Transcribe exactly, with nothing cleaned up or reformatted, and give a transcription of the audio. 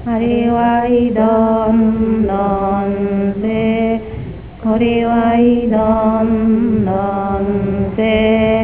りはいどんどんせ、こりはいどんどんせ。